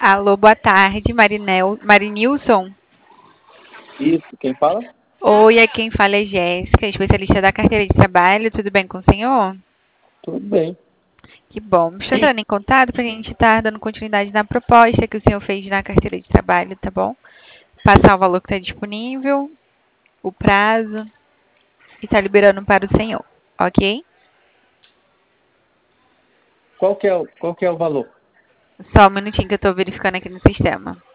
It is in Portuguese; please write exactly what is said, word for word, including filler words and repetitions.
Alô, boa tarde, Marinel, Marinilson. Isso, quem fala? Oi, é quem fala é Jéssica, especialista da carteira de trabalho. Tudo bem com o senhor? Tudo bem. Que bom. Estou entrando em contato para a gente estar dando continuidade na proposta que o senhor fez na carteira de trabalho, tá bom? Passar o valor que está disponível, o prazo e está liberando para o senhor, ok? Qual que é o, qual que é o valor? Só um minutinho que eu estou verificando aqui no sistema.